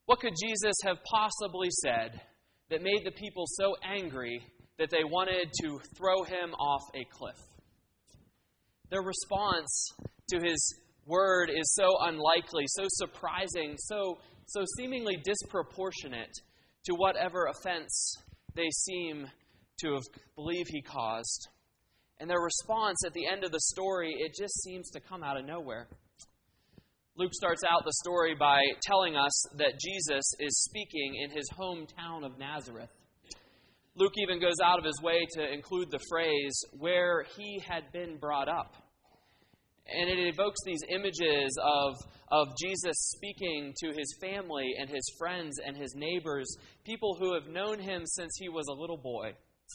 What could Jesus have possibly said that made the people so angry that they wanted to throw him off a cliff? Their response to his word is so unlikely, so surprising, so seemingly disproportionate to whatever offense they seem to have believed he caused. And their response at the end of the story, it just seems to come out of nowhere. Luke starts out the story by telling us that Jesus is speaking in his hometown of Nazareth. Luke even goes out of his way to include the phrase, where he had been brought up. And it evokes these images of Jesus speaking to his family and his friends and his neighbors, people who have known him since he was a little boy.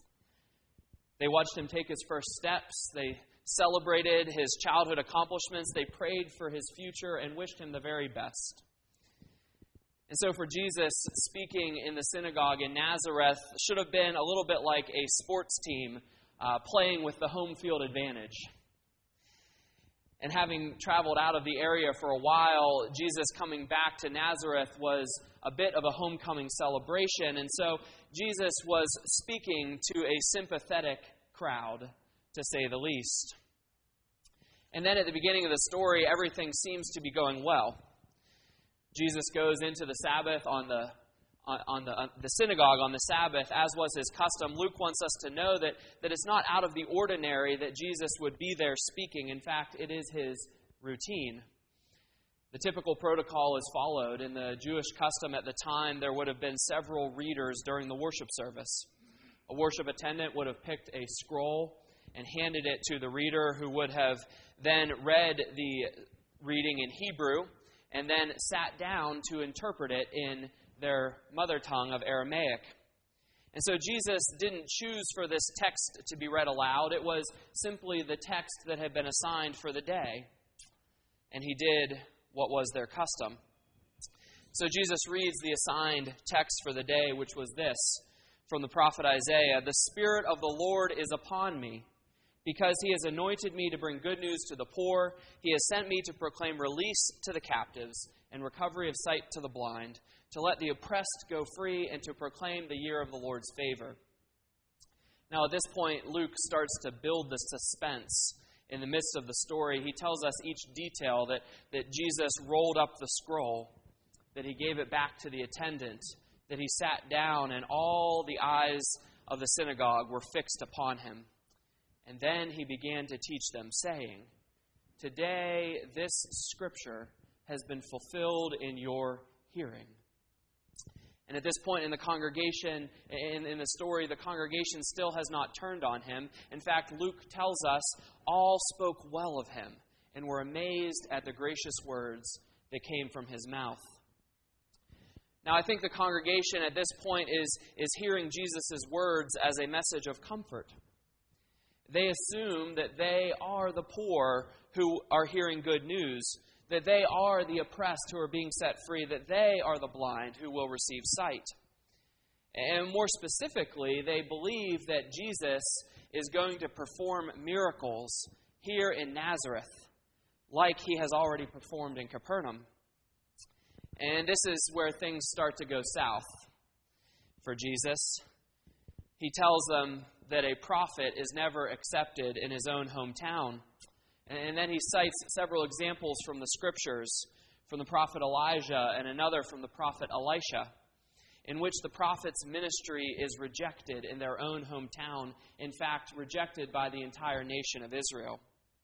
They watched him take his first steps. They celebrated his childhood accomplishments. They prayed for his future and wished him the very best. And so for Jesus, speaking in the synagogue in Nazareth should have been a little bit like a sports team playing with the home field advantage. And having traveled out of the area for a while, Jesus coming back to Nazareth was a bit of a homecoming celebration. And so Jesus was speaking to a sympathetic crowd, to say the least. And then at the beginning of the story, everything seems to be going well. Jesus goes into the Sabbath on the synagogue on the Sabbath, as was his custom. Luke wants us to know that it's not out of the ordinary that Jesus would be there speaking. In fact, it is his routine. The typical protocol is followed. In the Jewish custom at the time, there would have been several readers during the worship service. A worship attendant would have picked a scroll and handed it to the reader, who would have then read the reading in Hebrew and then sat down to interpret it in their mother tongue of Aramaic. And so Jesus didn't choose for this text to be read aloud. It was simply the text that had been assigned for the day. And he did what was their custom. So Jesus reads the assigned text for the day, which was this, from the prophet Isaiah, "The Spirit of the Lord is upon me, because he has anointed me to bring good news to the poor. He has sent me to proclaim release to the captives and recovery of sight to the blind, to let the oppressed go free, and to proclaim the year of the Lord's favor." Now at this point, Luke starts to build the suspense in the midst of the story. He tells us each detail, that Jesus rolled up the scroll, that he gave it back to the attendant, that he sat down, and all the eyes of the synagogue were fixed upon him. And then he began to teach them, saying, "Today this scripture has been fulfilled in your hearing." And at this point in the congregation, in the story, the congregation still has not turned on him. In fact, Luke tells us all spoke well of him and were amazed at the gracious words that came from his mouth. Now, I think the congregation at this point is hearing Jesus' words as a message of comfort. They assume that they are the poor who are hearing good news, that they are the oppressed who are being set free, that they are the blind who will receive sight. And more specifically, they believe that Jesus is going to perform miracles here in Nazareth, like he has already performed in Capernaum. And this is where things start to go south for Jesus. He tells them that a prophet is never accepted in his own hometown. And then he cites several examples from the Scriptures, from the prophet Elijah and another from the prophet Elisha, in which the prophet's ministry is rejected in their own hometown, in fact, rejected by the entire nation of Israel.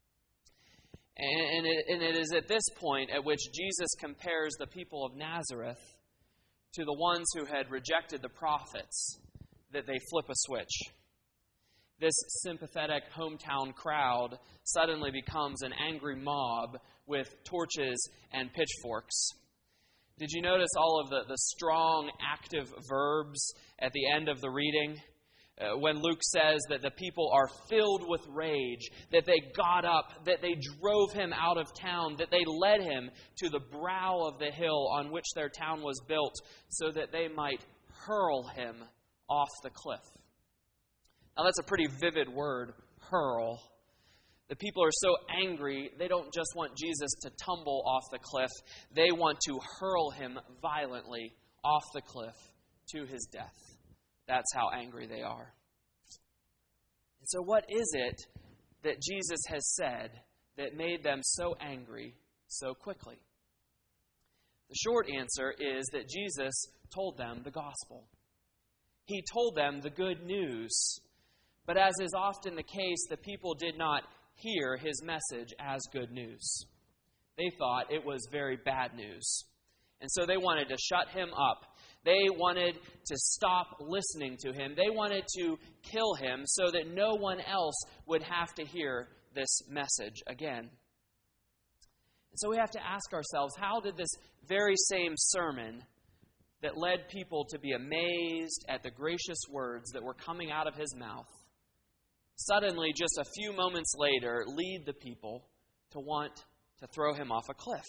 And it is at this point at which Jesus compares the people of Nazareth to the ones who had rejected the prophets, that they flip a switch. This sympathetic hometown crowd suddenly becomes an angry mob with torches and pitchforks. Did you notice all of the strong, active verbs at the end of the reading? When Luke says that the people are filled with rage, that they got up, that they drove him out of town, that they led him to the brow of the hill on which their town was built, so that they might hurl him off the cliff. Now that's a pretty vivid word, hurl. The people are so angry, they don't just want Jesus to tumble off the cliff. They want to hurl him violently off the cliff to his death. That's how angry they are. And so what is it that Jesus has said that made them so angry so quickly? The short answer is that Jesus told them the gospel. He told them the good news. But as is often the case, the people did not hear his message as good news. They thought it was very bad news. And so they wanted to shut him up. They wanted to stop listening to him. They wanted to kill him so that no one else would have to hear this message again. And so we have to ask ourselves, how did this very same sermon that led people to be amazed at the gracious words that were coming out of his mouth suddenly, just a few moments later, lead the people to want to throw him off a cliff?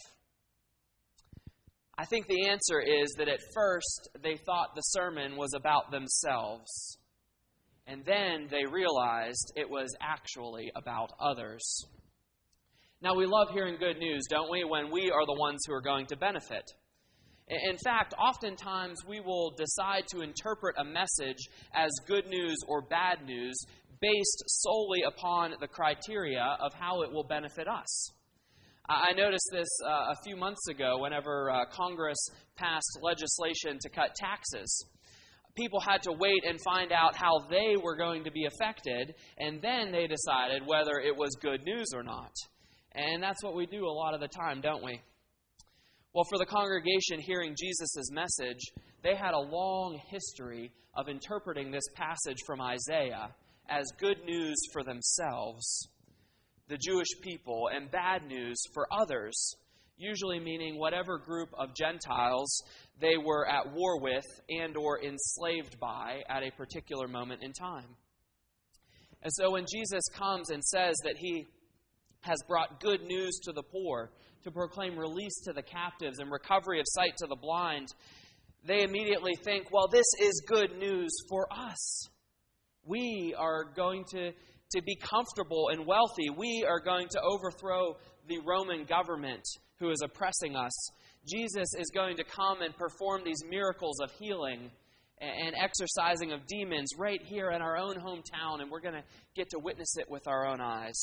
I think the answer is that at first they thought the sermon was about themselves, and then they realized it was actually about others. Now, we love hearing good news, don't we, when we are the ones who are going to benefit. In fact, oftentimes we will decide to interpret a message as good news or bad news based solely upon the criteria of how it will benefit us. I noticed this a few months ago whenever Congress passed legislation to cut taxes. People had to wait and find out how they were going to be affected, and then they decided whether it was good news or not. And that's what we do a lot of the time, don't we? Well, for the congregation hearing Jesus' message, they had a long history of interpreting this passage from Isaiah as good news for themselves, the Jewish people, and bad news for others, usually meaning whatever group of Gentiles they were at war with and or enslaved by at a particular moment in time. And so when Jesus comes and says that he has brought good news to the poor, to proclaim release to the captives and recovery of sight to the blind, they immediately think, well, this is good news for us. We are going to be comfortable and wealthy. We are going to overthrow the Roman government who is oppressing us. Jesus is going to come and perform these miracles of healing and exorcising of demons right here in our own hometown, and we're going to get to witness it with our own eyes.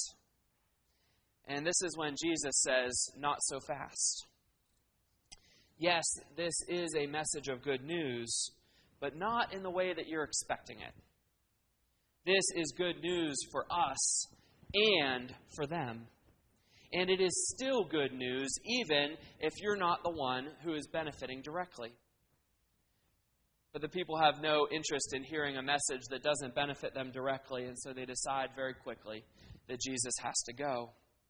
And this is when Jesus says, not so fast. Yes, this is a message of good news, but not in the way that you're expecting it. This is good news for us and for them. And it is still good news even if you're not the one who is benefiting directly. But the people have no interest in hearing a message that doesn't benefit them directly, and so they decide very quickly that Jesus has to go.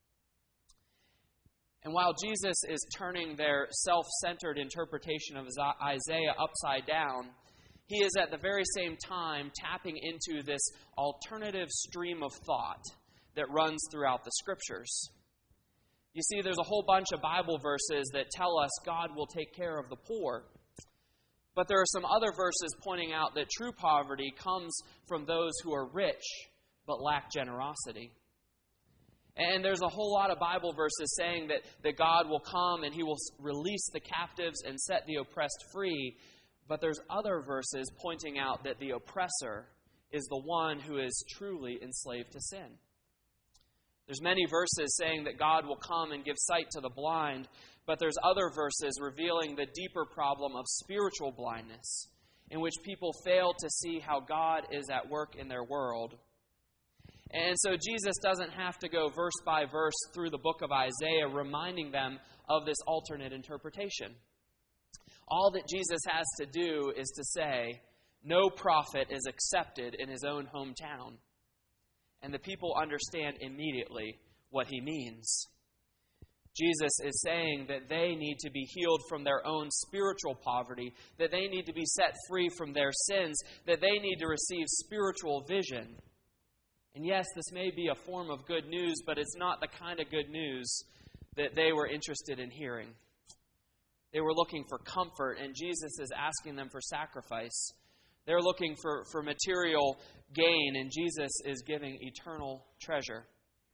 And while Jesus is turning their self-centered interpretation of Isaiah upside down, he is at the very same time tapping into this alternative stream of thought that runs throughout the Scriptures. You see, there's a whole bunch of Bible verses that tell us God will take care of the poor. But there are some other verses pointing out that true poverty comes from those who are rich but lack generosity. And there's a whole lot of Bible verses saying that God will come and he will release the captives and set the oppressed free. But there's other verses pointing out that the oppressor is the one who is truly enslaved to sin. There's many verses saying that God will come and give sight to the blind, but there's other verses revealing the deeper problem of spiritual blindness, in which people fail to see how God is at work in their world. And so Jesus doesn't have to go verse by verse through the book of Isaiah reminding them of this alternate interpretation. All that Jesus has to do is to say, no prophet is accepted in his own hometown. And the people understand immediately what he means. Jesus is saying that they need to be healed from their own spiritual poverty, that they need to be set free from their sins, that they need to receive spiritual vision. And yes, this may be a form of good news, but it's not the kind of good news that they were interested in hearing. They were looking for comfort, and Jesus is asking them for sacrifice. They're looking for material gain, and Jesus is giving eternal treasure.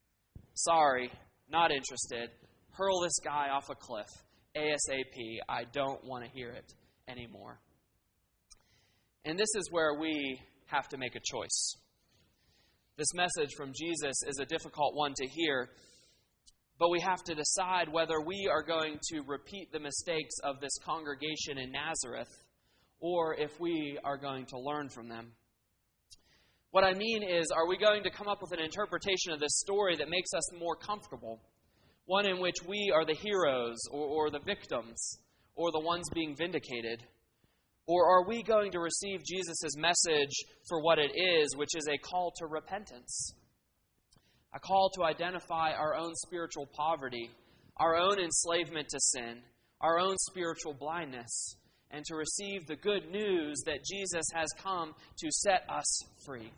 Sorry, not interested. Hurl this guy off a cliff. ASAP. I don't want to hear it anymore. And this is where we have to make a choice. This message from Jesus is a difficult one to hear, but we have to decide whether we are going to repeat the mistakes of this congregation in Nazareth or if we are going to learn from them. What I mean is, are we going to come up with an interpretation of this story that makes us more comfortable? One in which we are the heroes or the victims or the ones being vindicated? Or are we going to receive Jesus' message for what it is, which is a call to repentance? A call to identify our own spiritual poverty, our own enslavement to sin, our own spiritual blindness, and to receive the good news that Jesus has come to set us free.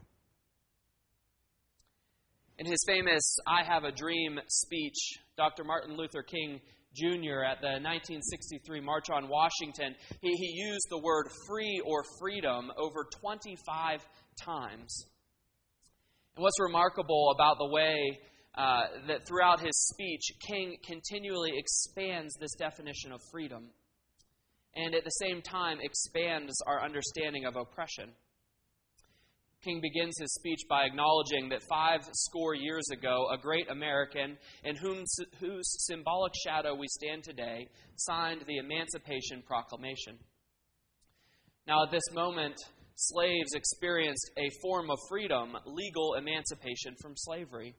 In his famous I Have a Dream speech, Dr. Martin Luther King Jr. at the 1963 March on Washington, he used the word free or freedom over 25 times. And what's remarkable about the way that throughout his speech, King continually expands this definition of freedom, and at the same time expands our understanding of oppression. King begins his speech by acknowledging that 50 years ago, a great American, in whose symbolic shadow we stand today, signed the Emancipation Proclamation. Now, at this moment, slaves experienced a form of freedom, legal emancipation from slavery.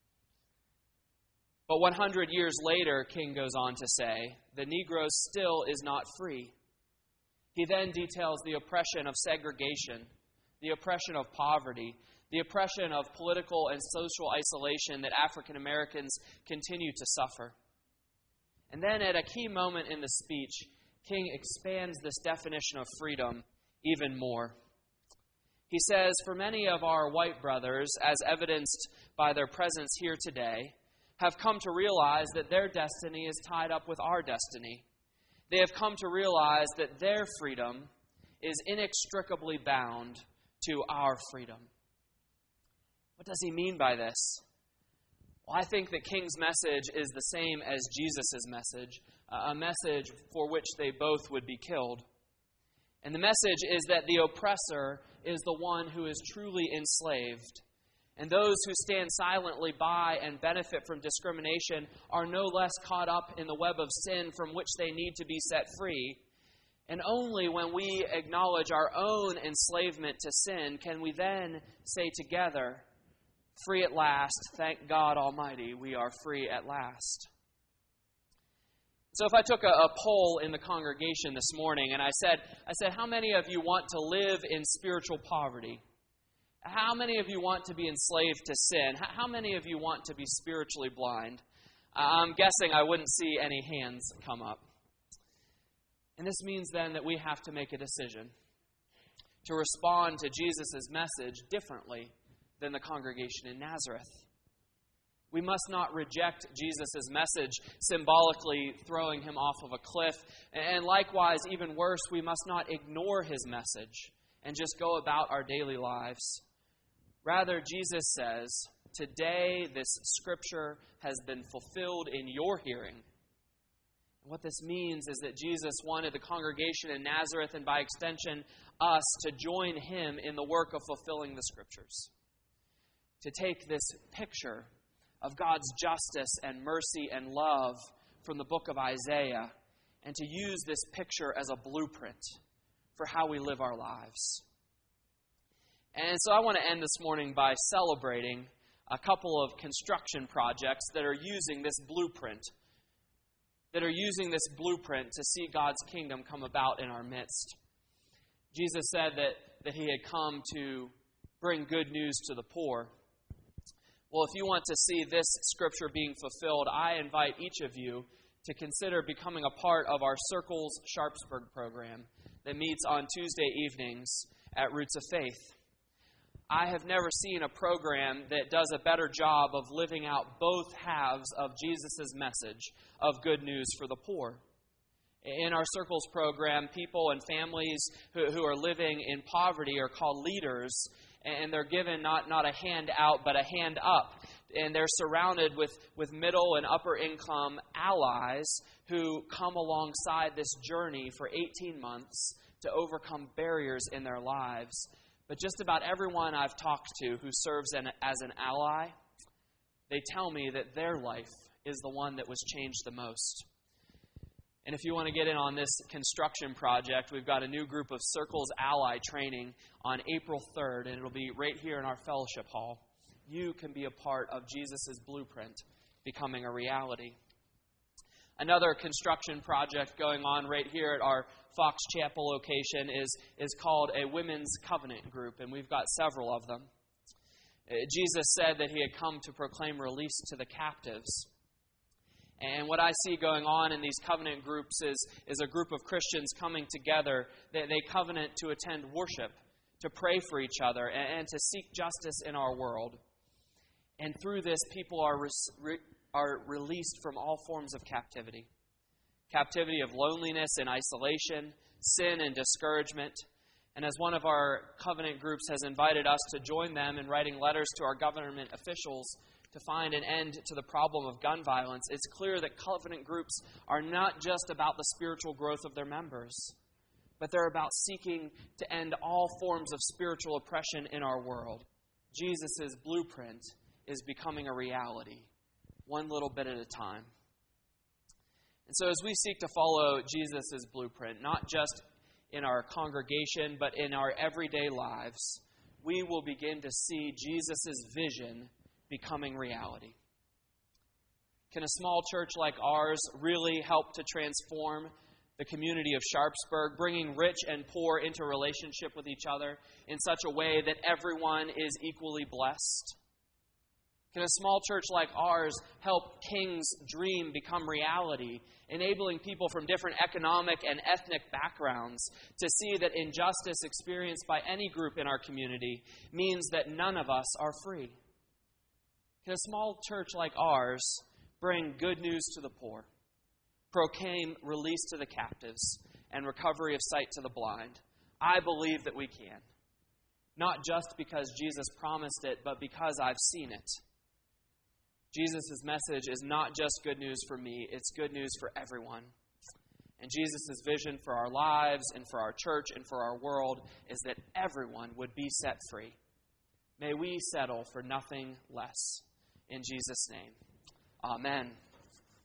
But 100 years later, King goes on to say, the Negro still is not free. He then details the oppression of segregation, the oppression of poverty, the oppression of political and social isolation that African Americans continue to suffer. And then at a key moment in the speech, King expands this definition of freedom even more. He says, for many of our white brothers, as evidenced by their presence here today, have come to realize that their destiny is tied up with our destiny. They have come to realize that their freedom is inextricably bound to our freedom. What does he mean by this? Well, I think that King's message is the same as Jesus' message, a message for which they both would be killed. And the message is that the oppressor is the one who is truly enslaved. And those who stand silently by and benefit from discrimination are no less caught up in the web of sin from which they need to be set free. And only when we acknowledge our own enslavement to sin can we then say together, free at last, thank God Almighty, we are free at last. So if I took a poll in the congregation this morning and I said, how many of you want to live in spiritual poverty? How many of you want to be enslaved to sin? How many of you want to be spiritually blind? I'm guessing I wouldn't see any hands come up. And this means then that we have to make a decision to respond to Jesus' message differently than the congregation in Nazareth. We must not reject Jesus' message, symbolically throwing him off of a cliff. And likewise, even worse, we must not ignore his message and just go about our daily lives. Rather, Jesus says, today this scripture has been fulfilled in your hearing. What this means is that Jesus wanted the congregation in Nazareth, and by extension, us, to join him in the work of fulfilling the Scriptures. To take this picture of God's justice and mercy and love from the book of Isaiah, and to use this picture as a blueprint for how we live our lives. And so I want to end this morning by celebrating a couple of construction projects that are using this blueprint to see God's kingdom come about in our midst. Jesus said that he had come to bring good news to the poor. Well, if you want to see this scripture being fulfilled, I invite each of you to consider becoming a part of our Circles Sharpsburg program that meets on Tuesday evenings at Roots of Faith. I have never seen a program that does a better job of living out both halves of Jesus' message of good news for the poor. In our Circles program, people and families who are living in poverty are called leaders, and they're given not a hand out, but a hand up. And they're surrounded with middle and upper income allies who come alongside this journey for 18 months to overcome barriers in their lives. But just about everyone I've talked to who serves as an ally, they tell me that their life is the one that was changed the most. And if you want to get in on this construction project, we've got a new group of Circles Ally training on April 3rd, and it'll be right here in our fellowship hall. You can be a part of Jesus' blueprint becoming a reality. Another construction project going on right here at our Fox Chapel location is called a Women's Covenant Group, and we've got several of them. Jesus said that he had come to proclaim release to the captives. And what I see going on in these covenant groups is a group of Christians coming together. They covenant to attend worship, to pray for each other, and to seek justice in our world. And through this, people are released from all forms of captivity. Captivity of loneliness and isolation, sin and discouragement. And as one of our covenant groups has invited us to join them in writing letters to our government officials to find an end to the problem of gun violence, it's clear that covenant groups are not just about the spiritual growth of their members, but they're about seeking to end all forms of spiritual oppression in our world. Jesus' blueprint is becoming a reality, one little bit at a time. And so as we seek to follow Jesus' blueprint, not just in our congregation, but in our everyday lives, we will begin to see Jesus' vision becoming reality. Can a small church like ours really help to transform the community of Sharpsburg, bringing rich and poor into relationship with each other in such a way that everyone is equally blessed? Can a small church like ours help King's dream become reality, enabling people from different economic and ethnic backgrounds to see that injustice experienced by any group in our community means that none of us are free? Can a small church like ours bring good news to the poor, proclaim release to the captives, and recovery of sight to the blind? I believe that we can. Not just because Jesus promised it, but because I've seen it. Jesus' message is not just good news for me, it's good news for everyone. And Jesus' vision for our lives and for our church and for our world is that everyone would be set free. May we settle for nothing less. In Jesus' name, amen.